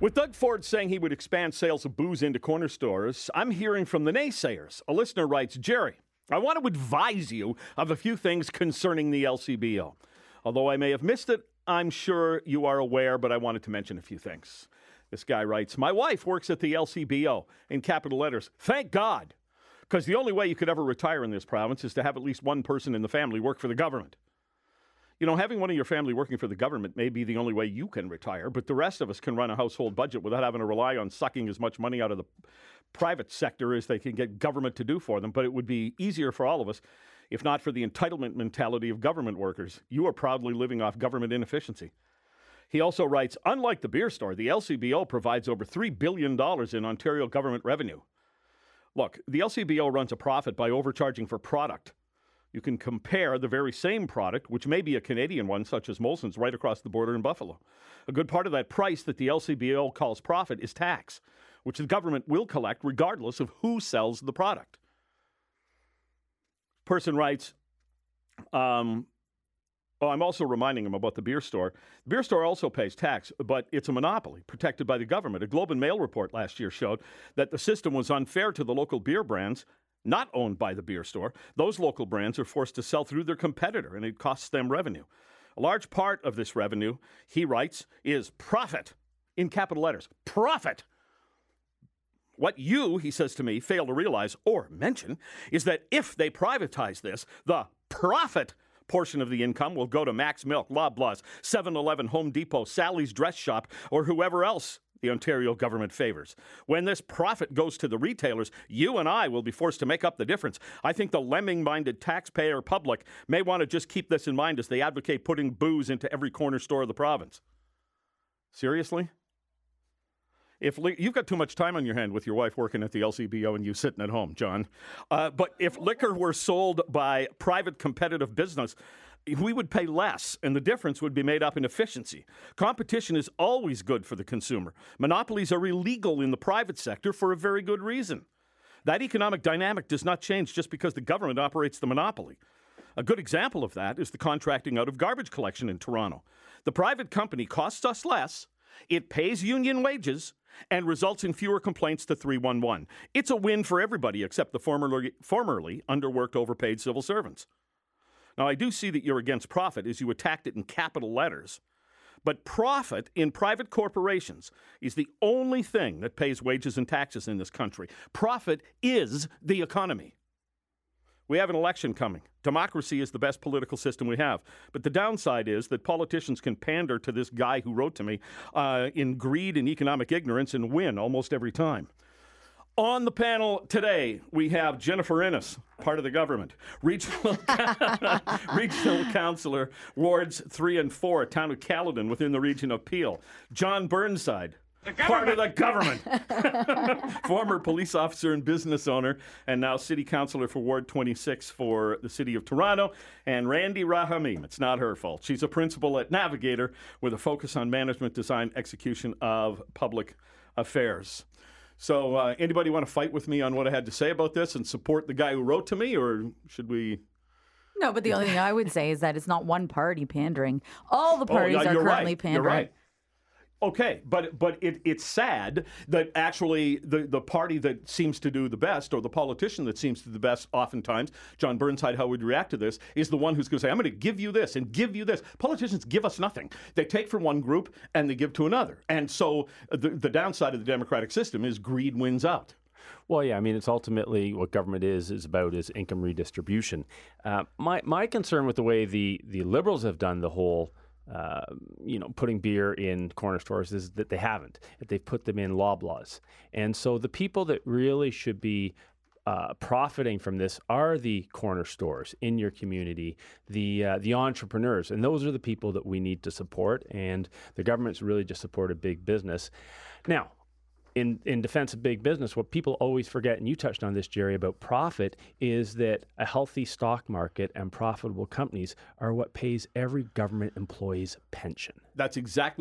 With Doug Ford saying he would expand sales of booze into corner stores, I'm hearing from the naysayers. A listener writes, Jerry, I want to advise you of a few things concerning the LCBO. Although I may have missed it, I'm sure you are aware, but I wanted to mention a few things. This guy writes, my wife works at the LCBO, in capital letters. Thank God, because the only way you could ever retire in this province is to have at least one person in the family work for the government. You know, having one of your family working for the government may be the only way you can retire, but the rest of us can run a household budget without having to rely on sucking as much money out of the private sector as they can get government to do for them. But it would be easier for all of us if not for the entitlement mentality of government workers. You are proudly living off government inefficiency. He also writes, unlike the beer store, the LCBO provides over $3 billion in Ontario government revenue. Look, the LCBO runs a profit by overcharging for product. You can compare the very same product, which may be a Canadian one, such as Molson's, right across the border in Buffalo. A good part of that price that the LCBO calls profit is tax, which the government will collect regardless of who sells the product. Person writes, I'm also reminding him about the beer store. The beer store also pays tax, but it's a monopoly protected by the government. A Globe and Mail report last year showed that the system was unfair to the local beer brands not owned by the beer store. Those local brands are forced to sell through their competitor, and it costs them revenue. A large part of this revenue, he writes, is profit, in capital letters. Profit! What you, he says to me, fail to realize or mention is that if they privatize this, the profit portion of the income will go to Max Milk, Loblaws, 7-Eleven, Home Depot, Sally's Dress Shop, or whoever else the Ontario government favors. When this profit goes to the retailers, you and I will be forced to make up the difference. I think the lemming-minded taxpayer public may want to just keep this in mind as they advocate putting booze into every corner store of the province. Seriously? You've got too much time on your hand with your wife working at the LCBO and you sitting at home, John. But if liquor were sold by private competitive business, we would pay less, and the difference would be made up in efficiency. Competition is always good for the consumer. Monopolies are illegal in the private sector for a very good reason. That economic dynamic does not change just because the government operates the monopoly. A good example of that is the contracting out of garbage collection in Toronto. The private company costs us less, it pays union wages, and results in fewer complaints to 311. It's a win for everybody except the formerly underworked, overpaid civil servants. Now, I do see that you're against profit as you attacked it in capital letters. But profit in private corporations is the only thing that pays wages and taxes in this country. Profit is the economy. We have an election coming. Democracy is the best political system we have. But the downside is that politicians can pander to this guy who wrote to me in greed and economic ignorance and win almost every time. On the panel today, we have Jennifer Innes, part of the government, regional councillor, wards 3 and 4, town of Caledon within the region of Peel. John Burnside, part of the government, former police officer and business owner, and now city councillor for Ward 26 for the city of Toronto. And Randy Rahamim, it's not her fault. She's a principal at Navigator with a focus on management, design, execution of public affairs. So anybody want to fight with me on what I had to say about this and support the guy who wrote to me, or should we? No, but the only thing I would say is that it's not one party pandering. All the parties are currently pandering. You're right. Okay, but it's sad that actually the party that seems to do the best, or the politician that seems to do the best oftentimes, John Burnside, how would react to this, is the one who's going to say, I'm going to give you this and give you this. Politicians give us nothing. They take from one group and they give to another. And so the downside of the democratic system is greed wins out. Well, yeah, I mean, it's ultimately what government is about is income redistribution. My concern with the way the Liberals have done the whole putting beer in corner stores is that they haven't. They've put them in Loblaws. And so the people that really should be profiting from this are the corner stores in your community, the entrepreneurs. And those are the people that we need to support. And the government's really just supported big business. Now, in defense of big business, what people always forget, and you touched on this, Jerry, about profit, is that a healthy stock market and profitable companies are what pays every government employee's pension. That's exactly right.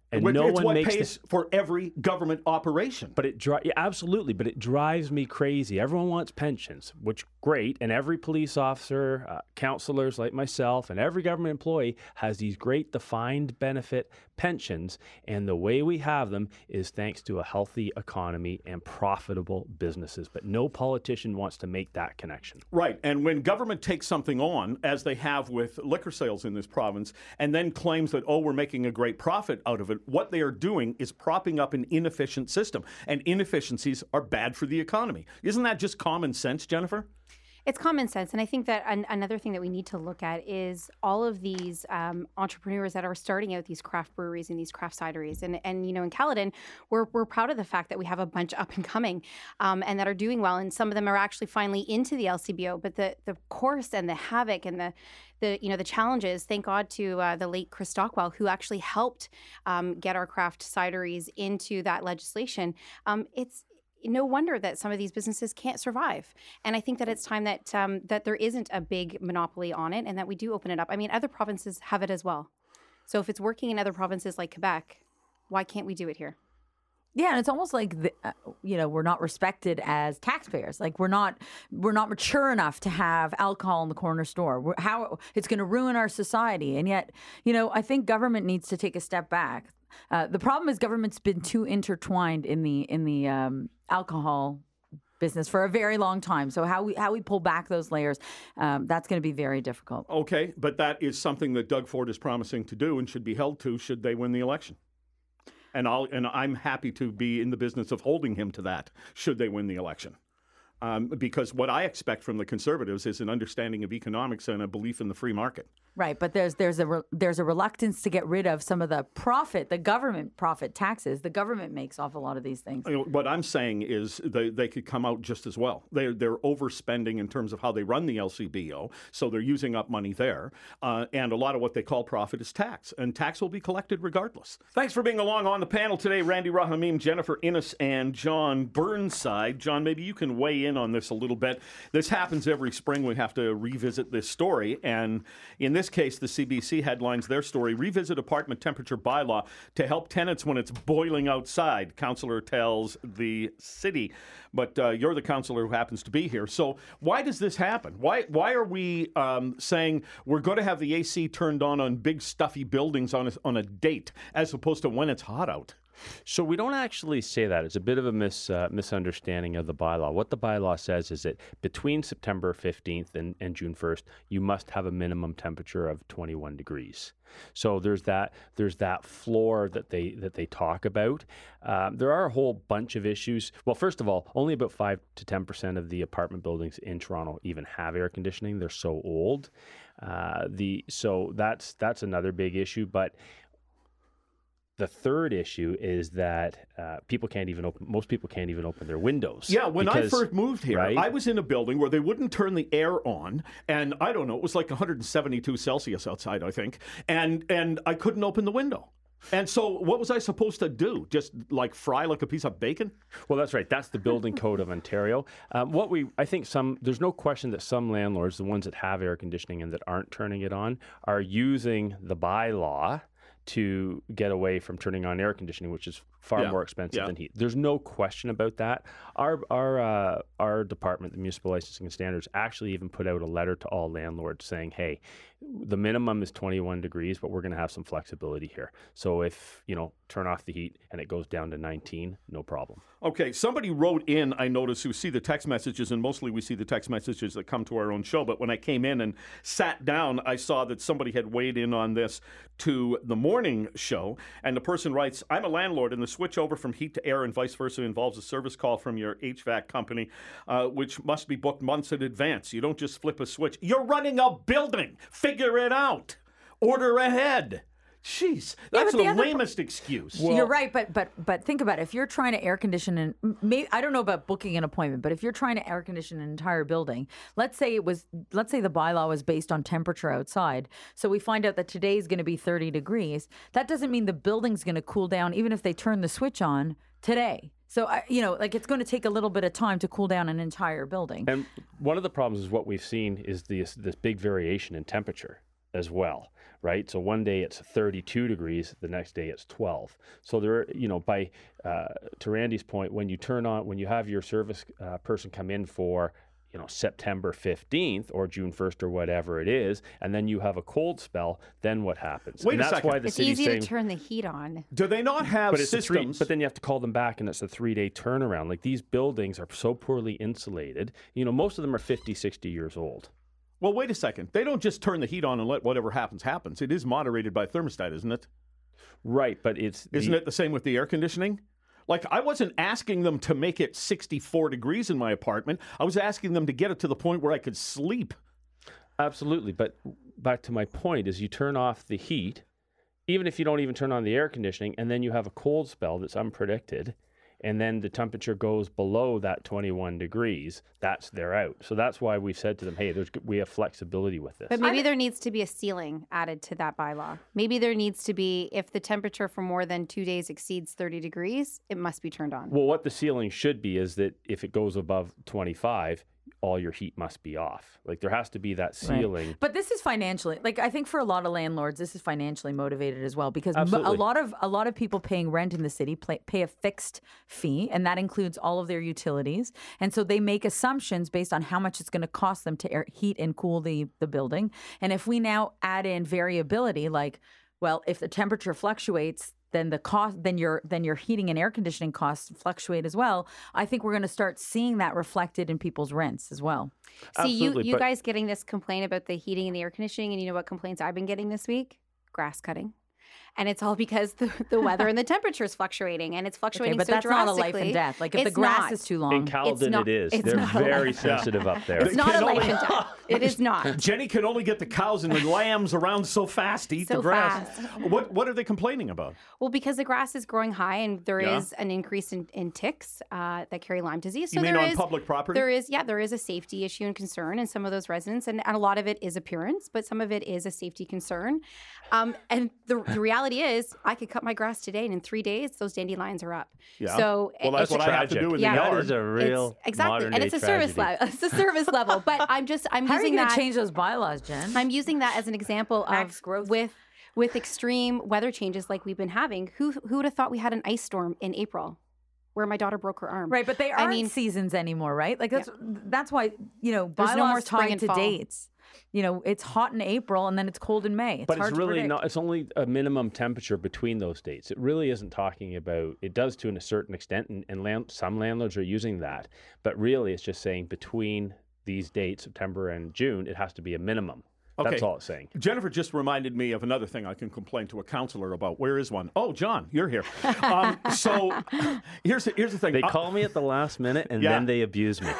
And it's no one what makes pays for every government operation. But absolutely, but it drives me crazy. Everyone wants pensions, which great, and every police officer, counselors like myself, and every government employee has these great defined benefit pensions, and the way we have them is thanks to a healthy economy and profitable businesses. But no politician wants to make that connection. Right, and when government takes something on, as they have with liquor sales in this province, and then claims that, we're making a great profit out of it, what they are doing is propping up an inefficient system, and inefficiencies are bad for the economy. Isn't that just common sense, Jennifer? It's common sense. And I think that another thing that we need to look at is all of these entrepreneurs that are starting out these craft breweries and these craft cideries. And you know, in Caledon, we're proud of the fact that we have a bunch up and coming and that are doing well. And some of them are actually finally into the LCBO. But the course and the havoc and the challenges, thank God to the late Chris Stockwell, who actually helped get our craft cideries into that legislation. It's no wonder that some of these businesses can't survive. And I think that it's time that that there isn't a big monopoly on it and that we do open it up. I mean, other provinces have it as well. So if it's working in other provinces like Quebec, why can't we do it here? Yeah, and it's almost like we're not respected as taxpayers. Like we're not mature enough to have alcohol in the corner store. How it's going to ruin our society, and yet I think government needs to take a step back. The problem is government's been too intertwined in the alcohol business for a very long time. So how we pull back those layers, that's going to be very difficult. Okay, but that is something that Doug Ford is promising to do and should be held to should they win the election. And I'm happy to be in the business of holding him to that should they win the election. Because what I expect from the Conservatives is an understanding of economics and a belief in the free market. Right, but there's a reluctance to get rid of some of the profit, the government profit taxes the government makes off a lot of these things. What I'm saying is they could come out just as well. They're overspending in terms of how they run the LCBO, so they're using up money there. And a lot of what they call profit is tax, and tax will be collected regardless. Thanks for being along on the panel today, Randy Rahamim, Jennifer Innes, and John Burnside. John, maybe you can weigh in on this a little bit. This happens every spring. We have to revisit this story, and in this case, the CBC headlines their story, revisit apartment temperature bylaw to help tenants when it's boiling outside, councillor tells the city. But you're the councillor who happens to be here. So why does this happen? Why are we saying we're going to have the AC turned on big stuffy buildings on a date as opposed to when it's hot out? So we don't actually say that. It's a bit of a misunderstanding of the bylaw. What the bylaw says is that between September 15th and June 1st, you must have a minimum temperature of 21 degrees. So there's that floor that they talk about. There are a whole bunch of issues. Well, first of all, only about 5 to 10% of the apartment buildings in Toronto even have air conditioning. They're so old. So that's another big issue. But the third issue is that most people can't even open their windows. Yeah, when I first moved here, right? I was in a building where they wouldn't turn the air on, and I don't know, it was like 172 Celsius outside, I think, and I couldn't open the window. And so what was I supposed to do? Just like fry like a piece of bacon? Well, that's right. That's the building code of Ontario. There's no question that some landlords, the ones that have air conditioning and that aren't turning it on, are using the bylaw to get away from turning on air conditioning, which is far more expensive than heat. There's no question about that. Our department, the Municipal Licensing and Standards, actually even put out a letter to all landlords saying, hey, the minimum is 21 degrees, but we're going to have some flexibility here. So if, turn off the heat and it goes down to 19, no problem. Okay, somebody wrote in, I noticed, who see the text messages, and mostly we see the text messages that come to our own show, but when I came in and sat down, I saw that somebody had weighed in on this to the morning show, and the person writes, I'm a landlord, and the switch over from heat to air and vice versa involves a service call from your HVAC company, which must be booked months in advance. You don't just flip a switch. You're running a building. Figure it out. Order ahead. Jeez, that's the lamest excuse. Well, you're right, but think about it. If you're trying to air condition, and I don't know about booking an appointment, but if you're trying to air condition an entire building, let's say the bylaw was based on temperature outside. So we find out that today is going to be 30 degrees. That doesn't mean the building's going to cool down, even if they turn the switch on today. So, it's going to take a little bit of time to cool down an entire building. And one of the problems is what we've seen is this big variation in temperature. as well, right? So one day it's 32 degrees, the next day it's 12. So there, to Randy's point, when you have your service person come in for September 15th or June 1st or whatever it is, and then you have a cold spell, then what happens? Wait and a that's second. why the It's city's easy saying, to turn the heat on. Do they not have but it's systems? but then you have to call them back, and it's a 3-day turnaround. Like, these buildings are so poorly insulated. Most of them are 50, 60 years old. Well, wait a second. They don't just turn the heat on and let whatever happens. It is moderated by thermostat, isn't it? Right, but Isn't it the same with the air conditioning? Like, I wasn't asking them to make it 64 degrees in my apartment. I was asking them to get it to the point where I could sleep. Absolutely, but back to my point is you turn off the heat, even if you don't even turn on the air conditioning, and then you have a cold spell that's unpredicted, and then the temperature goes below that 21 degrees, they're out. So that's why we've said to them, hey, we have flexibility with this. But maybe there needs to be a ceiling added to that bylaw. Maybe there needs to be, if the temperature for more than 2 days exceeds 30 degrees, it must be turned on. Well, what the ceiling should be is that if it goes above 25, all your heat must be off. Like, there has to be that ceiling. But this is financially, I think for a lot of landlords, this is financially motivated as well, because Absolutely. a lot of people paying rent in the city pay a fixed fee, and that includes all of their utilities. And so they make assumptions based on how much it's going to cost them to heat and cool the building. And if we now add in variability, if the temperature fluctuates, then the cost, then your heating and air conditioning costs fluctuate as well. I think we're going to start seeing that reflected in people's rents as well. See, Absolutely, you but- guys getting this complaint about the heating and the air conditioning, and you know what complaints I've been getting this week? Grass cutting. And it's all because the weather and the temperature is fluctuating, and it's fluctuating Okay, but so that's not a drastically. life and death. Like, if the It's grass not. is too In long. Caledon, not- it is. it's They're not a very life. sensitive up there. It's not can a life only- and death. It is not. Jenny can only get the cows and the lambs around so fast to eat the So grass. fast. What are they complaining about? Well, because the grass is growing high, and there Yeah. is an increase in ticks that carry Lyme disease. So You mean there on is- public property? There is a safety issue and concern in some of those residents, and a lot of it is appearance, but some of it is a safety concern. And the reality is, I could cut my grass today, and in 3 days, those dandelions are up. Yeah. So Well, that's it's what I have to tragic. do in Yeah. the That yard. is a real exactly, modern and day it's a service tragedy. level. It's a service level. But I'm How are you using going to that. change those bylaws, Jen? I'm using that as an example Max of growth. with extreme weather changes like we've been having. Who would have thought we had an ice storm in April, where my daughter broke her arm? Right, but they aren't mean- seasons anymore, right? Like, that's why, no bylaws more spring tied and to fall. dates. It's hot in April and then it's cold in May. But hard it's to really predict. not, it's only a minimum temperature between those dates. It really isn't talking about, it does to a certain extent, and some landlords are using that. But really, it's just saying between these dates, September and June, it has to be a minimum. Okay. That's all it's saying. Jennifer just reminded me of another thing I can complain to a counselor about. Where is one? Oh, John, you're here. So here's the thing. They call me at the last minute, and Yeah. then they abuse me.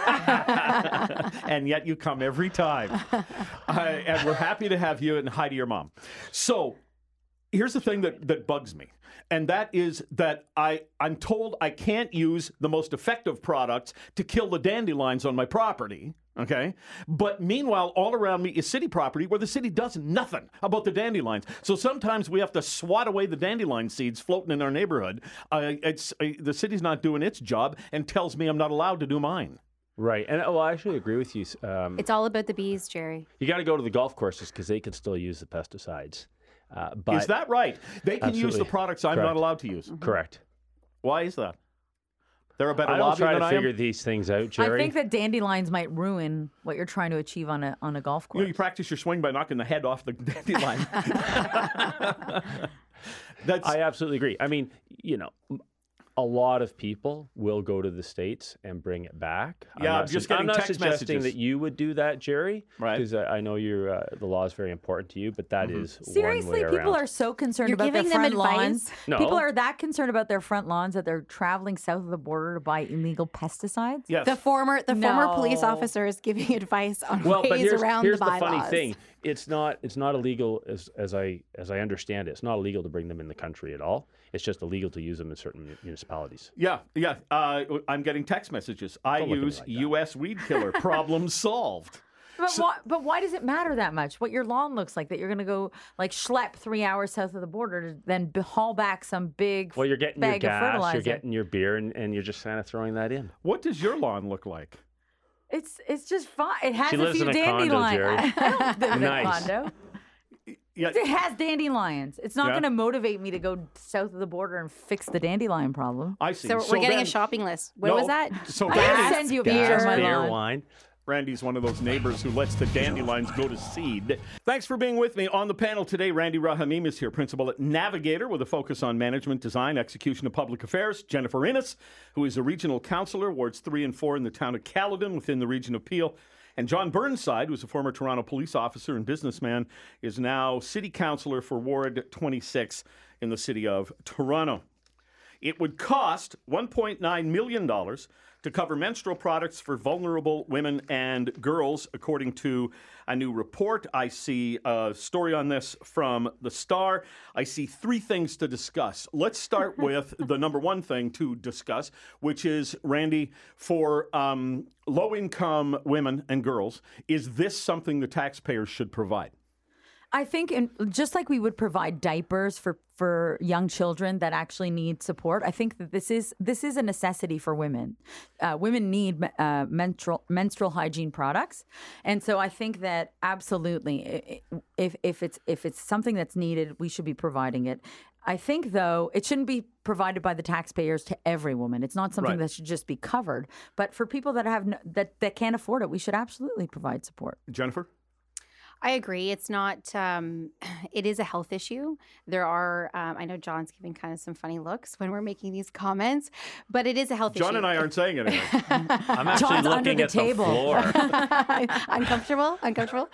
And yet you come every time. And we're happy to have you, and hi to your mom. So here's the thing that bugs me. And that is that I'm told I can't use the most effective products to kill the dandelions on my property. Okay. But meanwhile, all around me is city property where the city does nothing about the dandelions. So sometimes we have to swat away the dandelion seeds floating in our neighborhood. The city's not doing its job and tells me I'm not allowed to do mine. Right. And I actually agree with you. It's all about the bees, Jerry. You got to go to the golf courses because they can still use the pesticides. But Is that right? They can use the Absolutely. products I'm Correct. not allowed to use. correct? Why is that? They're a better I don't lobby try than to I figure am. these things out, Jerry. I think that dandelions might ruin what you're trying to achieve on a golf You course. know, you practice your swing by knocking the head off the dandelion. That's I absolutely agree. I mean, a lot of people will go to the States and bring it back. Yeah, I'm just getting I'm not text suggesting messages. that you would do that, Jerry. Right. Because I know the law is very important to you, but that is Seriously, one way people around. are so concerned You're about their giving them front advice? lawns. No. People are that concerned about their front lawns that they're traveling south of the border to buy illegal pesticides. yes. The former police No. officer is giving advice on Well, but ways around here's the the bylaws. funny thing. It's not illegal as I understand it. It's not illegal to bring them in the country at all. It's just illegal to use them in certain municipalities. Yeah. I'm getting text messages. I Don't look at me use like that. U.S. weed killer. Problem solved. But why does it matter that much? What your lawn looks like, that you're going to go schlep 3 hours south of the border to then haul back some big Well, you're getting your bag of gas, fertilizer. you're getting your beer, and you're just kind of throwing that in. What does your lawn look like? It's just fine. It has She a lives few in a condo, dandelions. Jerry. I don't live in Nice. a condo. Yeah. It has dandelions. It's not Yeah. going to motivate me to go south of the border and fix the dandelion problem. I see. So we're getting then- a shopping list. What No, was that? So I gotta Randy, send you a picture of my beer, lawn. wine. Randy's one of those neighbors who lets the dandelions go to seed. Thanks for being with me on the panel today. Randy Rahamim is here, principal at Navigator, with a focus on management, design, execution of public affairs. Jennifer Innes, who is a regional councillor, wards 3 and 4 in the town of Caledon within the region of Peel. And John Burnside, who's a former Toronto police officer and businessman, is now city councillor for Ward 26 in the city of Toronto. It would cost $1.9 million to cover menstrual products for vulnerable women and girls, according to a new report. I see a story on this from The Star. I see 3 things to discuss. Let's start with the number one thing to discuss, which is, Randy, for low-income women and girls, is this something the taxpayers should provide? I think, just like we would provide diapers for young children that actually need support, I think that this is a necessity for women. Women need menstrual hygiene products, and so I think that absolutely, if it's something that's needed, we should be providing it. I think, though, it shouldn't be provided by the taxpayers to every woman. It's not something Right. that should just be covered. But for people that have that can't afford it, we should absolutely provide support. Jennifer? I agree. It's not, it is a health issue. There are, I know John's giving kind of some funny looks when we're making these comments, but it is a health issue. John and I aren't saying anything. I'm actually John's under looking the at table. the floor. Uncomfortable.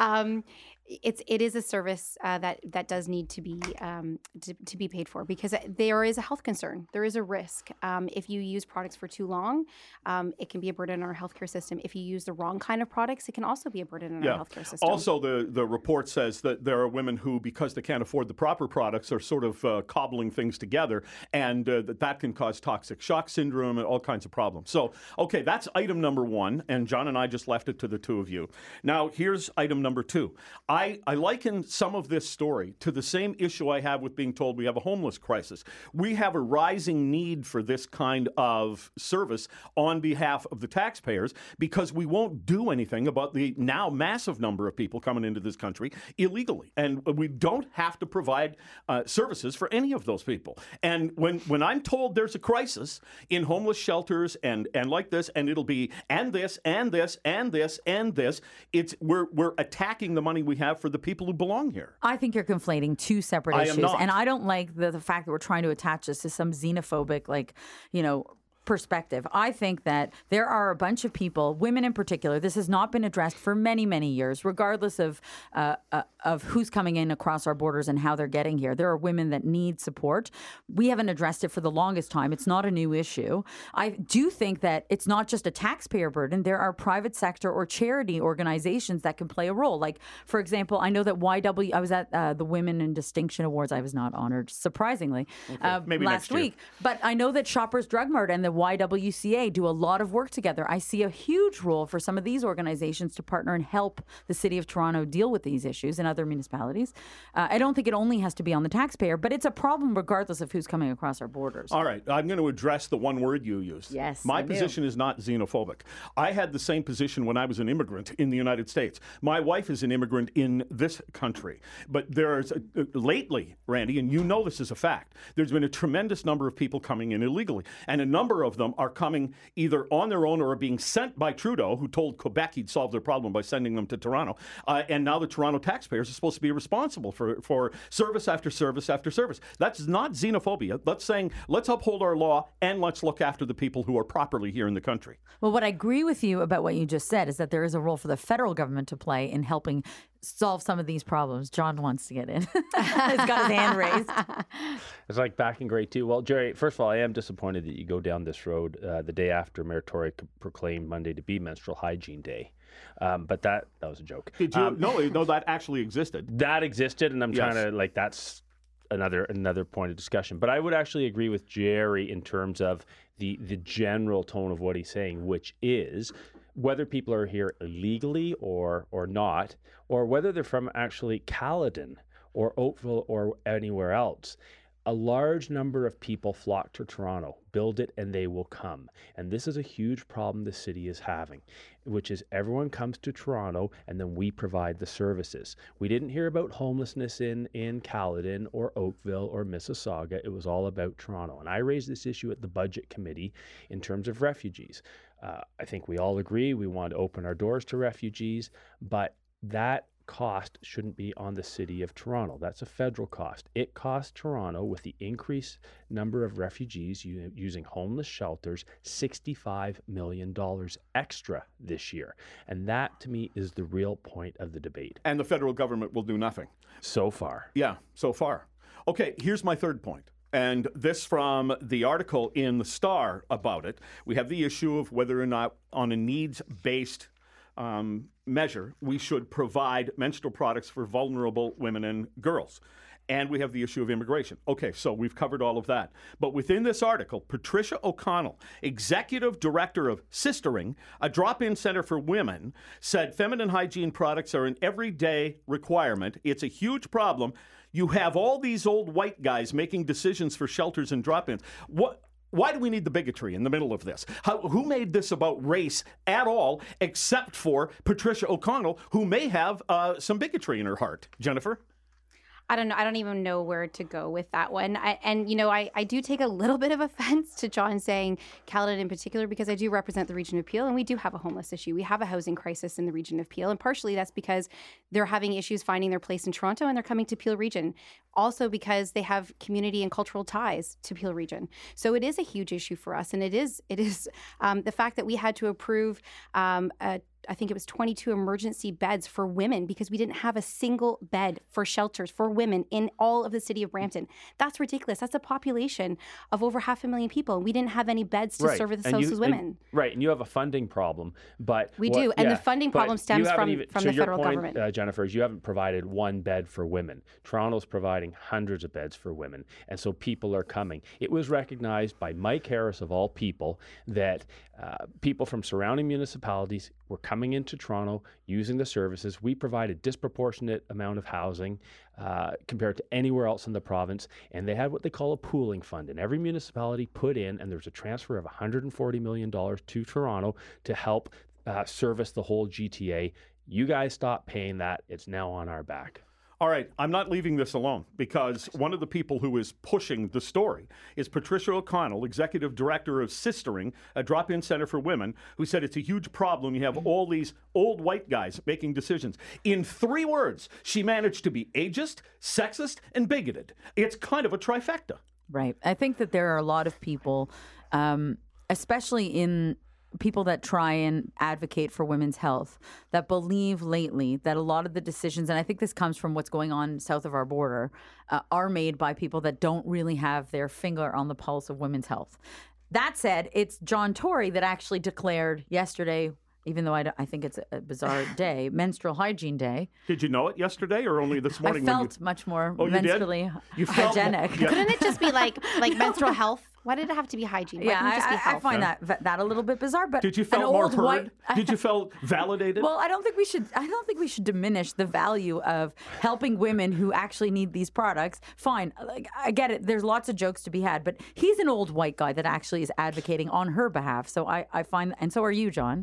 It is a service that does need to be paid for, because there is a health concern. There is a risk. If you use products for too long, it can be a burden on our healthcare system. If you use the wrong kind of products, it can also be a burden on our healthcare system. Also, the report says that there are women who, because they can't afford the proper products, are sort of cobbling things together, and that can cause toxic shock syndrome and all kinds of problems. So, okay, that's item number 1, and John and I just left it to the two of you. Now, here's item number 2. I liken some of this story to the same issue I have with being told we have a homeless crisis. We have a rising need for this kind of service on behalf of the taxpayers, because we won't do anything about the now massive number of people coming into this country illegally. And we don't have to provide services for any of those people. And when I'm told there's a crisis in homeless shelters and like this, and it'll be and this and this and this and this, we're attacking the money we have for the people who belong here. I think you're conflating 2 separate I am issues. not. And I don't like the fact that we're trying to attach this to some xenophobic, perspective. I think that there are a bunch of people, women in particular, this has not been addressed for many, many years, regardless of who's coming in across our borders and how they're getting here. There are women that need support. We haven't addressed it for the longest time. It's not a new issue. I do think that it's not just a taxpayer burden. There are private sector or charity organizations that can play a role. Like, for example, I know that I was at the Women in Distinction Awards. I was not honored, surprisingly, Maybe last next year. week. But I know that Shoppers Drug Mart and the YWCA do a lot of work together. I see a huge role for some of these organizations to partner and help the City of Toronto deal with these issues and other municipalities. I don't think it only has to be on the taxpayer, but it's a problem regardless of who's coming across our borders. All right, I'm going to address the one word you used. Yes, My I do. position is not xenophobic. I had the same position when I was an immigrant in the United States. My wife is an immigrant in this country. But there's, lately, Randy, and you know this is a fact, there's been a tremendous number of people coming in illegally. And a number of them are coming either on their own or are being sent by Trudeau, who told Quebec he'd solve their problem by sending them to Toronto. And now the Toronto taxpayers are supposed to be responsible for service after service after service. That's not xenophobia. That's saying, let's uphold our law and let's look after the people who are properly here in the country. Well, what I agree with you about what you just said is that there is a role for the federal government to play in helping solve some of these problems. John wants to get in. He's got his hand raised. It's like back in grade 2. Well, Jerry, first of all, I am disappointed that you go down this road the day after Mayor Tory proclaimed Monday to be Menstrual Hygiene Day. But that was a joke. Did you? No, that actually existed. That existed, and I'm Yes. trying to, that's another point of discussion. But I would actually agree with Jerry in terms of the general tone of what he's saying, which is whether people are here illegally or not, or whether they're from actually Caledon or Oakville or anywhere else. A large number of people flock to Toronto. Build it and they will come. And this is a huge problem the city is having, which is everyone comes to Toronto and then we provide the services. We didn't hear about homelessness in Caledon or Oakville or Mississauga. It was all about Toronto. And I raised this issue at the Budget Committee in terms of refugees. I think we all agree we want to open our doors to refugees, but that cost shouldn't be on the City of Toronto. That's a federal cost. It costs Toronto, with the increased number of refugees using homeless shelters, $65 million extra this year. And that, to me, is the real point of the debate. And the federal government will do nothing. So far. Yeah, so far. Okay, here's my third point. And this from the article in the Star about it. We have the issue of whether or not on a needs-based measure, we should provide menstrual products for vulnerable women and girls. And we have the issue of immigration. Okay, so we've covered all of that. But within this article, Patricia O'Connell, executive director of Sistering, a drop-in center for women, said feminine hygiene products are an everyday requirement. It's a huge problem. You have all these old white guys making decisions for shelters and drop-ins. Why do we need the bigotry in the middle of this? Who made this about race at all, except for Patricia O'Connell, who may have some bigotry in her heart? Jennifer? I don't know. I don't even know where to go with that one. I do take a little bit of offense to John saying Caledon in particular, because I do represent the region of Peel, and we do have a homeless issue. We have a housing crisis in the region of Peel, and partially that's because they're having issues finding their place in Toronto, and they're coming to Peel region. Also because they have community and cultural ties to Peel region. So it is a huge issue for us, and it is the fact that we had to approve I think it was 22 emergency beds for women because we didn't have a single bed for shelters for women in all of the city of Brampton. That's ridiculous. That's a population of over 500,000 people. We didn't have any beds to serve those women. And you have a funding problem. But we do. And the funding problem stems from the federal government. Jennifer, is you haven't provided one bed for women. Toronto's providing hundreds of beds for women. And so people are coming. It was recognized by Mike Harris, of all people, that people from surrounding municipalities were coming into Toronto using the services. We provide a disproportionate amount of housing compared to anywhere else in the province, and they had what they call a pooling fund, and every municipality put in, and there's a transfer of $140 million to Toronto to help service the whole GTA. You guys stop paying that. It's now on our back. All right, I'm not leaving this alone, because one of the people who is pushing the story is Patricia O'Connell, executive director of Sistering, a drop-in center for women, who said it's a huge problem. You have all these old white guys making decisions. In 3 words, she managed to be ageist, sexist, and bigoted. It's kind of a trifecta. Right. I think that there are a lot of people, especially in people that try and advocate for women's health, that believe lately that a lot of the decisions, and I think this comes from what's going on south of our border, are made by people that don't really have their finger on the pulse of women's health. That said, it's John Tory that actually declared yesterday, even though I think it's a bizarre day, Menstrual Hygiene Day. Did you know it yesterday or only this morning? I felt much more menstrually hygienic. Couldn't it just be like menstrual health? Why did it have to be hygiene? Why didn't it just be health? I find that a little bit bizarre. But did you feel more heard? Did you feel validated? Well, I don't think we should diminish the value of helping women who actually need these products. Fine, I get it. There's lots of jokes to be had, but he's an old white guy that actually is advocating on her behalf. So I find, and so are you, John.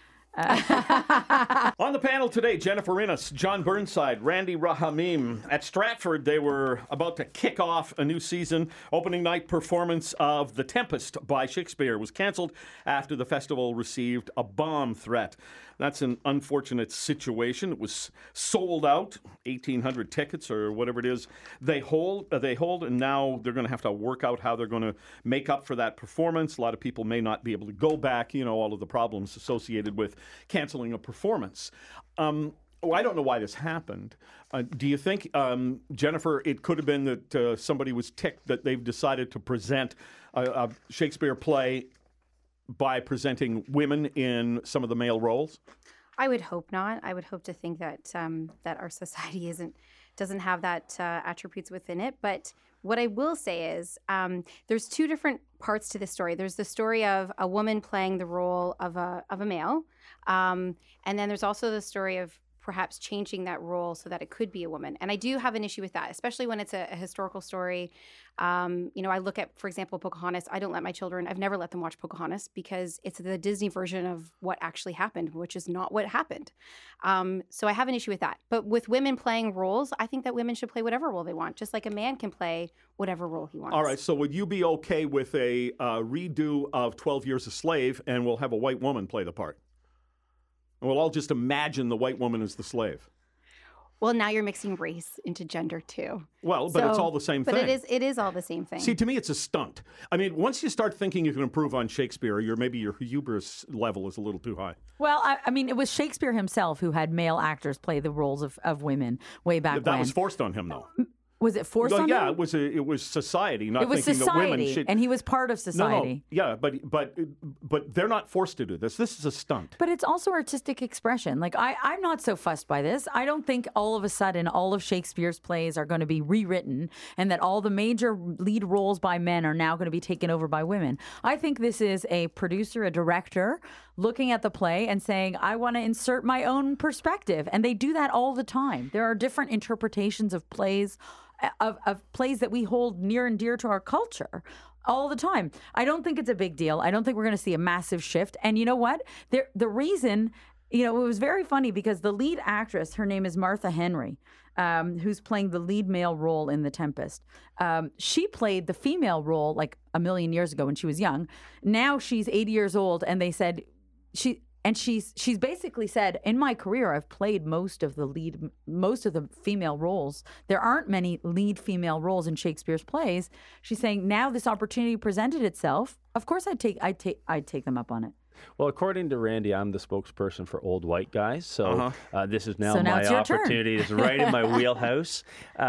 On the panel today, Jennifer Innes, John Burnside, Randy Rahamim. At Stratford, they were about to kick off a new season. Opening night performance of The Tempest by Shakespeare was canceled after the festival received a bomb threat. That's an unfortunate situation. It was sold out, 1,800 tickets or whatever it is they hold, and now they're going to have to work out how they're going to make up for that performance. A lot of people may not be able to go back, all of the problems associated with canceling a performance. I don't know why this happened. Do you think, Jennifer, it could have been that somebody was ticked that they've decided to present a Shakespeare play by presenting women in some of the male roles? I would hope not. I would hope to think that that our society doesn't have that attributes within it. But what I will say is there's 2 different parts to this story. There's the story of a woman playing the role of a male, and then there's also the story of perhaps changing that role so that it could be a woman. And I do have an issue with that, especially when it's a historical story. I look at, for example, Pocahontas. I've never let them watch Pocahontas because it's the Disney version of what actually happened, which is not what happened. So I have an issue with that. But with women playing roles, I think that women should play whatever role they want, just like a man can play whatever role he wants. All right, so would you be okay with a redo of 12 Years a Slave, and we'll have a white woman play the part? And we'll all just imagine the white woman as the slave. Well, now you're mixing race into gender too. Well, but it's all the same thing. But it is all the same thing. See, to me, it's a stunt. I mean, once you start thinking you can improve on Shakespeare, maybe your hubris level is a little too high. Well, I mean, it was Shakespeare himself who had male actors play the roles of women way back when. That was forced on him, though. Was it forced on him? Yeah, it was society, not thinking that women should. And he was part of society. No, yeah, but they're not forced to do this. This is a stunt. But it's also artistic expression. Like, I'm not so fussed by this. I don't think all of a sudden all of Shakespeare's plays are going to be rewritten and that all the major lead roles by men are now going to be taken over by women. I think this is a producer, a director, looking at the play and saying, I want to insert my own perspective. And they do that all the time. There are different interpretations of plays, of plays that we hold near and dear to our culture all the time. I don't think it's a big deal. I don't think we're going to see a massive shift. And you know what? The reason, it was very funny because the lead actress, her name is Martha Henry, who's playing the lead male role in The Tempest. She played the female role like a million years ago when she was young. Now she's 80 years old, and they said she's basically said, in my career, I've played most of the female roles. There aren't many lead female roles in Shakespeare's plays. She's saying now this opportunity presented itself. Of course, I'd take them up on it. Well, according to Randy, I'm the spokesperson for old white guys. So this is now my it's your opportunity. It's right in my wheelhouse.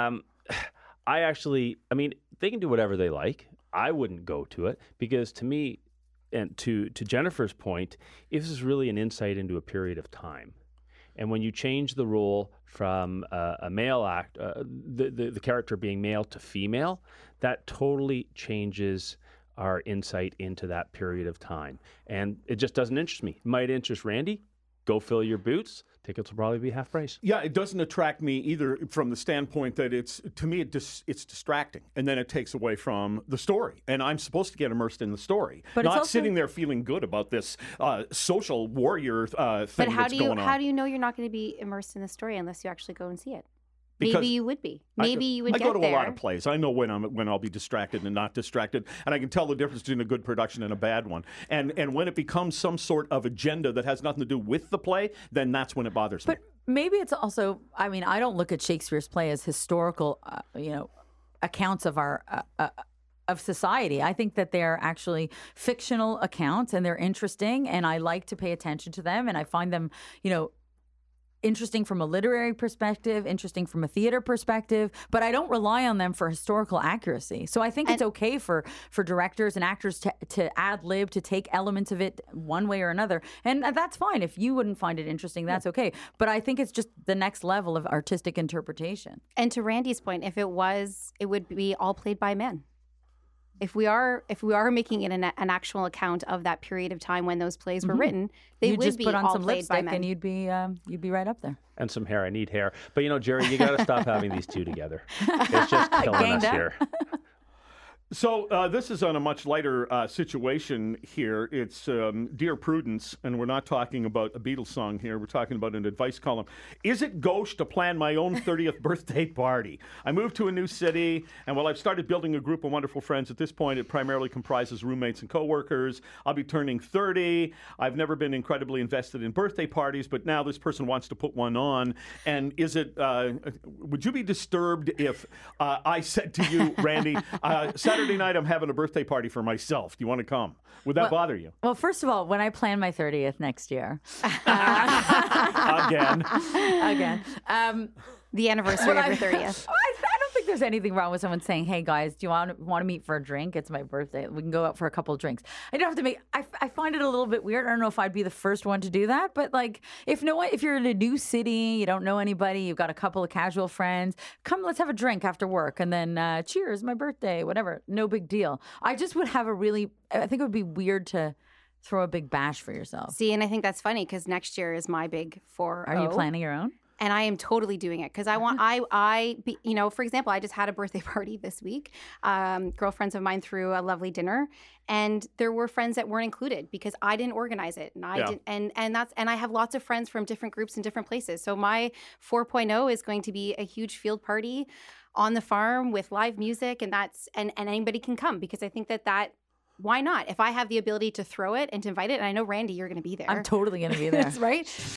They can do whatever they like. I wouldn't go to it because to me, and to Jennifer's point, if this is really an insight into a period of time, and when you change the role from a male the character being male to female, that totally changes our insight into that period of time. And it just doesn't interest me. It might interest Randy. Go fill your boots. Tickets will probably be half price. Yeah, it doesn't attract me either from the standpoint that it's distracting, and then it takes away from the story. And I'm supposed to get immersed in the story, but not sitting there feeling good about this social warrior thing that's going on. But how do you know you're not going to be immersed in the story unless you actually go and see it? Maybe you would be. Maybe you would get there. I go to a lot of plays. I know when I'll be distracted and not distracted, and I can tell the difference between a good production and a bad one. And when it becomes some sort of agenda that has nothing to do with the play, then that's when it bothers me. But maybe it's also, I don't look at Shakespeare's play as historical, accounts of our of society. I think that they're actually fictional accounts, and they're interesting, and I like to pay attention to them, and I find them, interesting from a literary perspective, interesting from a theater perspective, but I don't rely on them for historical accuracy. So I think it's okay for directors and actors to ad-lib, to take elements of it one way or another. And that's fine. If you wouldn't find it interesting, that's okay. But I think it's just the next level of artistic interpretation. And to Randy's point, it would be all played by men. If we are making it an actual account of that period of time when those plays were written, they would be all played by men. You just put on some lipstick and you'd be right up there. And some hair. I need hair. But Jerry, you got to stop having these two together. It's just killing us here. So this is on a much lighter situation here. It's Dear Prudence, and we're not talking about a Beatles song here. We're talking about an advice column. Is it gauche to plan my own 30th birthday party? I moved to a new city, and while I've started building a group of wonderful friends, at this point it primarily comprises roommates and coworkers. I'll be turning 30. I've never been incredibly invested in birthday parties, but now this person wants to put one on. And is it? Would you be disturbed if I said to you, Randy, Saturday night I'm having a birthday party for myself. Do you want to come? Would that bother you? Well, first of all, when I plan my 30th next year. Again. The anniversary of your 30th. I don't think there's anything wrong with someone saying, hey, guys, do you want to meet for a drink? It's my birthday. We can go out for a couple of drinks. I don't have to I find it a little bit weird. I don't know if I'd be the first one to do that. But if you're in a new city, you don't know anybody, you've got a couple of casual friends, come, let's have a drink after work. And then cheers, my birthday, whatever. No big deal. I just would have I think it would be weird to throw a big bash for yourself. See, and I think that's funny because next year is my big 4-0. Are you planning your own? and I am totally doing it because I want for example, I just had a birthday party this week. Girlfriends of mine threw a lovely dinner, and there were friends that weren't included because I didn't organize it, and I didn't, and I have lots of friends from different groups in different places. So my 4.0 is going to be a huge field party on the farm with live music, and anybody can come because I think that why not? If I have the ability to throw it and to invite it, and I know, Randy, you're going to be there. I'm totally going to be there. Right?